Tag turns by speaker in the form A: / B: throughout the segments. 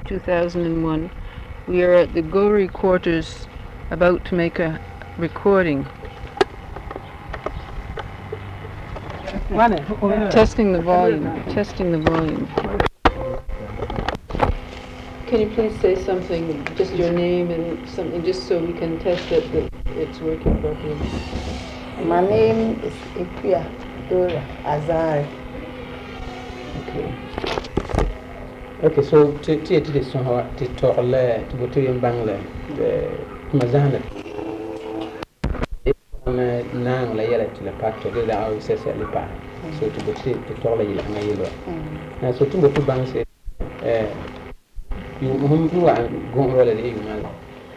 A: 2001. We are at the Gori quarters about to make a recording. Testing the volume. Testing the volume. Can you please say something, just your name and something, just so we can test that it's working properly?
B: My name is Ipia Dora Azari.
C: Okay, so to this one, to talk to go to your Bangla, Mazana. Nang la yela to the part to the house as a lipa. So to go to talk like yellow. And so to go to Bang say, you who are going roll at you, man.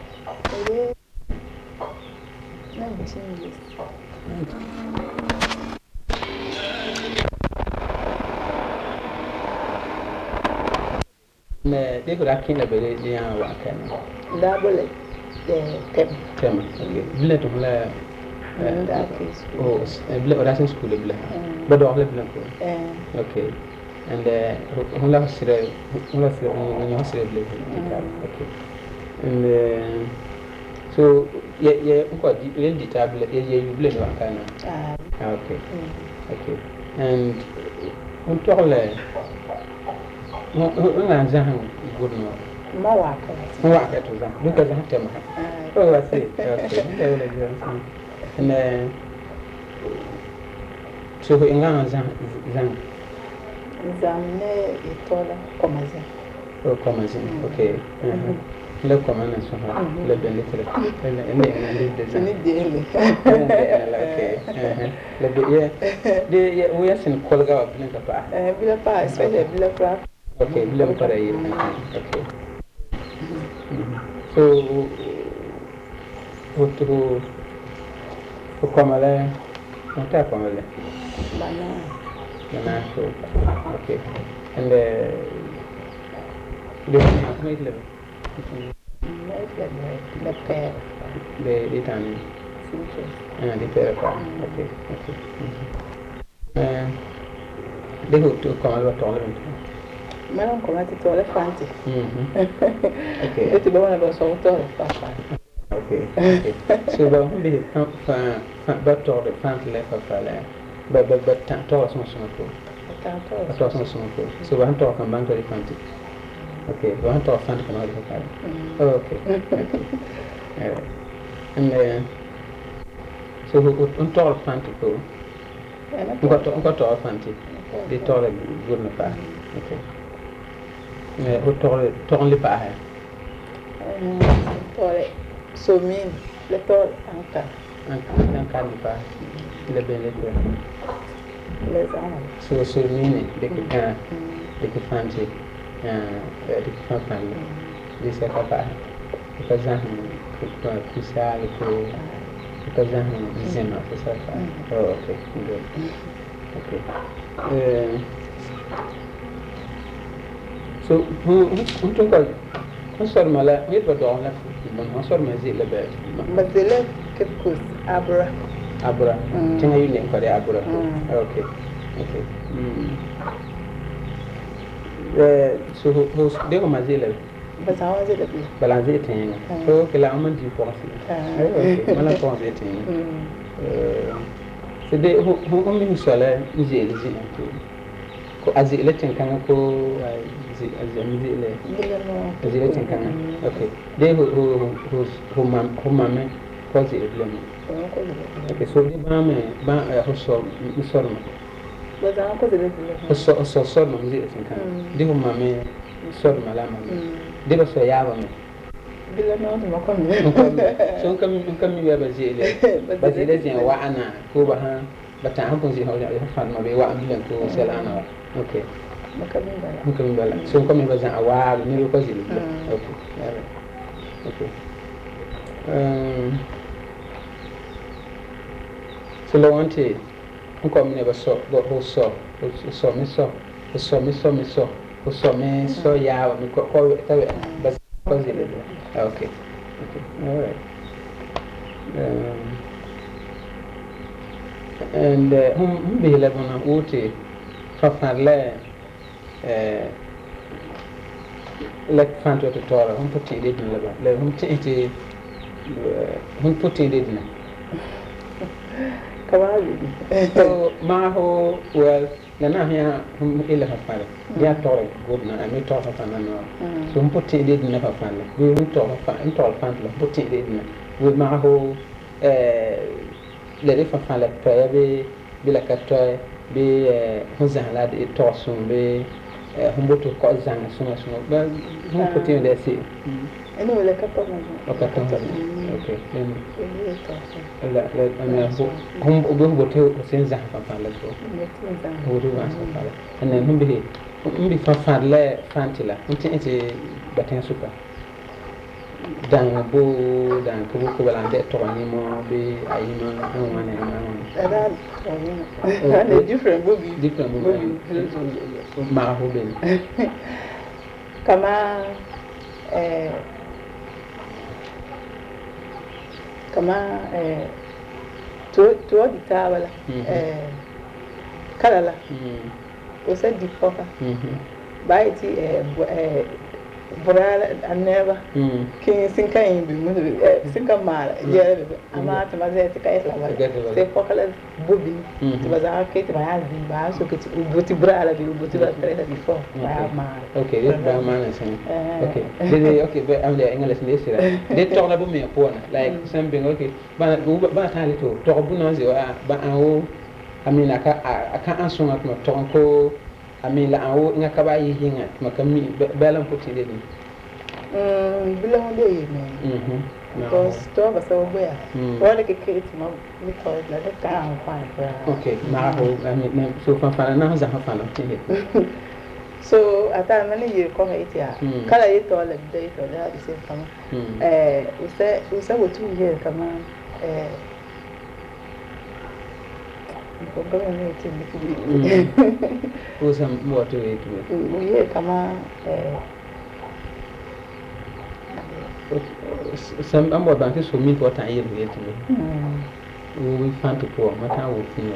C: They could have killed a very young one.
B: Double Tem.
C: Okay, Billet of la. Oh, that's in school, but all of them. Okay, and who loves it? Who loves it when you're celebrating? Okay, and so, yeah, got the tablet, you blame one kind of. Okay, and on toilet. Good no. Mawaka to them because I have them. Oh, I see. Okay, and so in Zang
B: Zamne itola Komazin.
C: Oh, Komazin, okay. Look, command and so on. Let the little and okay. We are in Kolga of Blinka.
B: Bilapa, especially Bilapa.
C: Okay, okay. So, what to Kamala? What are Kamala? Banana. Okay. And the made level.
B: The pair.
C: The time. And the pair. Okay. They go to Kamala tolerant.
B: Madam Comati toilet fancy.
C: Okay.
B: It's the one about some toilet.
C: Okay. So, the but the fancy left of her, but toss no smoke. So, I'm talking about the fancy. Okay, I'm talking fancy can all the okay. And so, who told fancy go? Got to all fancy. They told a good enough. Okay. Who told the pie?
B: So mean, let all anchor.
C: And candy pie. The benefit. So mean they could fancy the company. This is a papa. Because I'm Kusal, because I'm Zima for Safa. Oh, okay, good. Okay. So, who took a concern my lap? We were down left. I'm sorry, my zilla bed.
B: But the left kept good. Abra.
C: Tinga you name for the Abra. Okay. So, who's there my zilla?
B: But I was it.
C: But I'm eating. Okay, I'm on you for okay, well, I'm for eating. So, they who only saw easy as the electing can go as the electing can. Okay, they who mammy positive. Okay, so the Bame who saw Miss Solomon.
B: But I'm positive.
C: So Solomon is it can. They who mammy saw Malama. They were so yavam. So come you ever see it, but it isn't Wana, Kubahan, but I happen to see how you found my way 1 million to sell an okay. So come was a while, maybe because okay. So I want to come never saw, but who saw me, yeah, we call it, but okay, all right. And whom be 11 on Uti, Fafnale, like fan to tora hon putti de din la ba le hon tete hon putti de din
B: Kawaii.
C: so ma ho well la na ya hon ila fa fale ya tora godna ami tora fa na no so hon putti de din fa fale we hon tora fa in tora fan la putti de din we ma ho le fa fale prayer be la katwa be hon zahala de torsun be humboto ko zanga suna ba hum putti de si
B: Anyway, like a problem.
C: Okay. La ana hum boto sen za fa la so wodo wa so fa and then hum bi fa la fantila nti baten super dan bo dan ko bala de to ni mo be ayima an wana
B: That different movie.
C: Ma ho ben
B: Kama tuo di tavola kala la o se di foka bai ti burala aneva kin sinka yin bi mu sinka mala je ama ta ma zai ta kai la se foka la bubi ti ba za ka ti ba ya zi ba so ke ti buti burala bi buti ba treta bi fo ba ma
C: okay this ba ma na sen okay but am the english ne sira de to la bu me pona like something okay ba ta le to bu na ze ba an amina ka an sunga kuma to ko amila awo nga ka ba yi hinga makami belam puti de ni
B: bila hunde yi me because to ba so boya wala ke ke ti ma ni ko la de ka an fa
C: okay ma ho amina so fa na za fa na ti
B: so ata mani yi ko me ti kala yi to la de to da di se kama usa wotu yi kama
C: usa moto yetu
B: uye kama
C: sam ambo banke so mi to tan yetu yetu we fan to po mata wo fini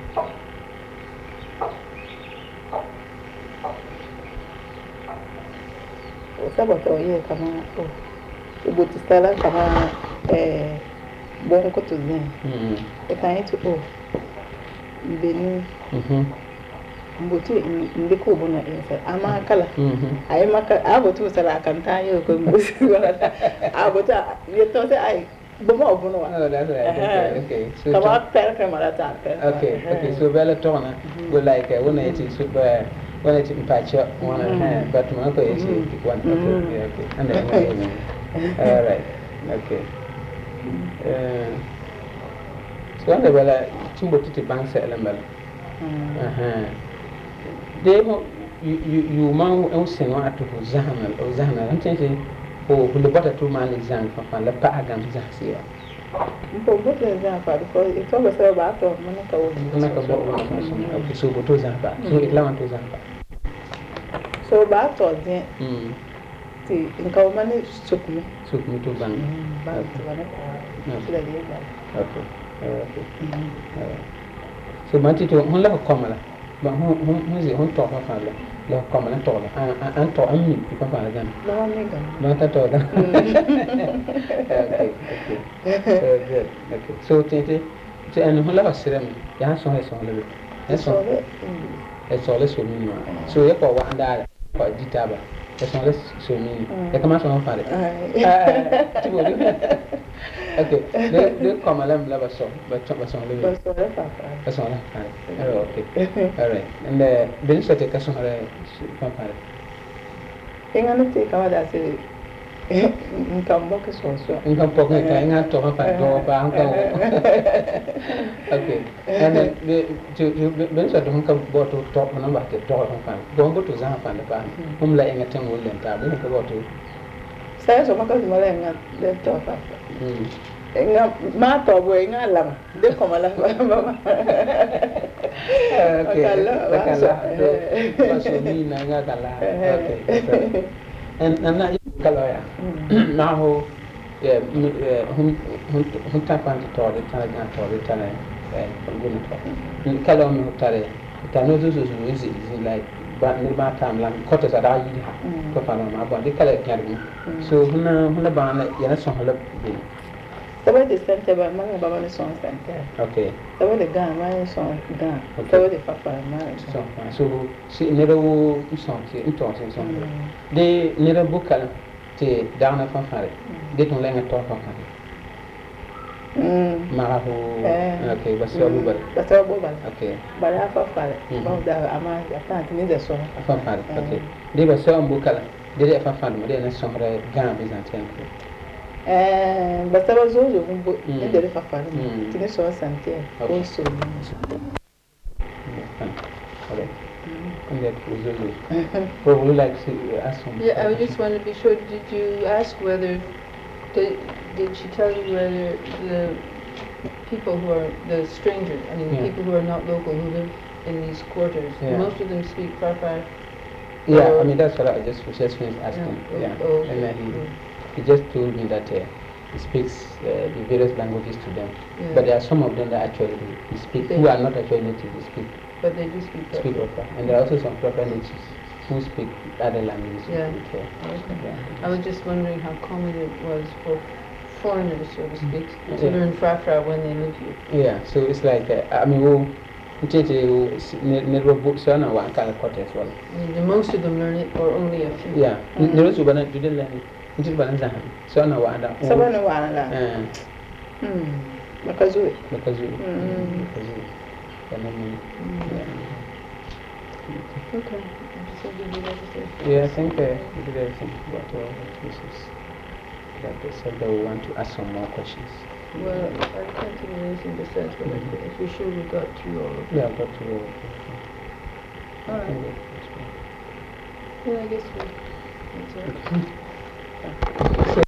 B: usa boto ye kama ubuti stala kama bon ko to zen e kan yi to beni mbuti ndiko bona insa ama kala ay maka abotu sala kan ta yo ko mbusi wala abota yeto se ay bomo obono wa
C: oh that's right okay so
B: kama per marata
C: okay so bela tona go like when it is super when it patch up one but man ko is one okay and then all right okay so ande bala tumbo titi bank sa elambal de mo you man on senwa atu zahana antente o hule bata tu man exam fa la pa agam zahsia
B: mpo boto exam fa because it always about to manaka wo
C: okay so boto zamba so it la want to zamba
B: so ba to den ti nka o mani sukumi
C: to bank
B: ba to bana so da ye ba
C: okay so manti to hon la ko mala ba hon ze hon to fa la ko mala to la an to ammi ko fa la gan
B: la mi gan
C: ba ta to da okay good okay so tete an hon la basira mi ya so le so mi so ya ko wa ndala ko ditaba ya so le so mi ya kama so fa le okay de comme la baso le baso la okay all right and ben so te kaso la papa
B: engano te kama da se nkambo ke so
C: nkambo ke ka nga to pa do pa nka okay and ben so to nka bo to top na ba te to pa bo to za pa pa la enga tango le ta bo ko bo to
B: saya so maka mala nga le to pa nga ma to bo nga lama de ko mala mama
C: okay kala so mi na nga kala okay and na kala ya na ho hun tapan to de ta ga to de ta ngun to kala mi tare ta no zo is like ba ni ba tam la ko ta da yi ha ko fa ma ba de kala nyar mu so huna ba na yana son hala bi
B: Sabe de center ba ma ba ni son center.
C: Okay.
B: Sabe de gan ma ni son gan. Sabe de papa ma ni son.
C: So si ne do son ki into son. De ne do bukal te dana fa fare. De ton lenga to fa fare. Marahu. Okay, basi abu bal.
B: Basi abu bal.
C: Okay.
B: Bara fa fare. Ba da ama ya pa ni de son.
C: Fa fare. Okay. De basi abu bukal. De fa fare mo de na son re gan bizantien.
B: Basta bazozo kumbo ndele fafara tine so santé ko so
C: okay what would you like to ask him?
A: Yeah, I just want to be sure, did you ask whether did she tell you whether the people who are the strangers, I mean people who are not local who live in these quarters, most of them speak Farfar?
C: Yeah, I mean that's what I just finished asking. And then he just told me that he speaks the various languages to them, but there are some of them that actually speak who are not actually native. They speak,
A: but they do speak
C: Farfar, and there are also some Farfar natives who speak other languages.
A: I was just wondering how common it was for foreigners, so to speak, to learn Farfar when they live here.
C: Yeah, so it's like I mean, never books on one kind of quarter as well.
A: Most of them learn it, or only a few.
C: Yeah, there is one that didn't learn it. Until Balanza, so no one.
B: Sabana wana. Makazui.
A: Okay.
C: Yeah, I think we did everything about all the cases. That they said they will want to ask some more questions.
A: Well, I can't think of anything besides, but if we're sure we got through all of them.
C: Yeah, I got through all of them.
A: All right. Yeah, I guess that's all.